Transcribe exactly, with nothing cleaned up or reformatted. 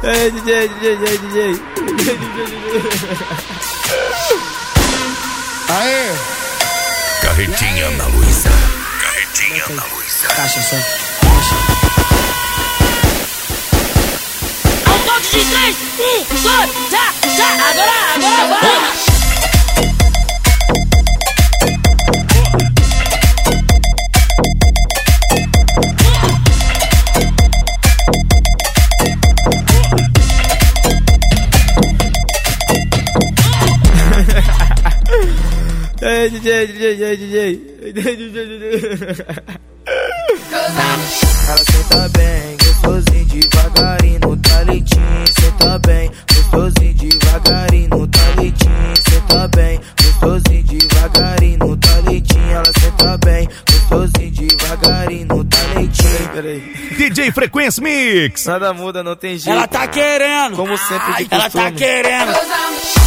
É, D J, D J, D J, D J. Aê! Carretinha na Luísa. Carretinha na Luísa. Caixa só. Caixa. Ao toque de três, um, dois, já, já, agora, agora vai! É, D J, D J, D J, D J. Ela senta bem, gostosinho devagarinho no talitinho. Senta bem, gostosinho devagarinho no talitinho. Senta bem, gostosinho devagarinho no talitinho. Ela senta bem, gostosinho devagarinho no talitinho. Peraí. D J Frequência Mix. Nada muda, não tem jeito. Ela tá querendo. Como sempre de Ela costume. tá querendo.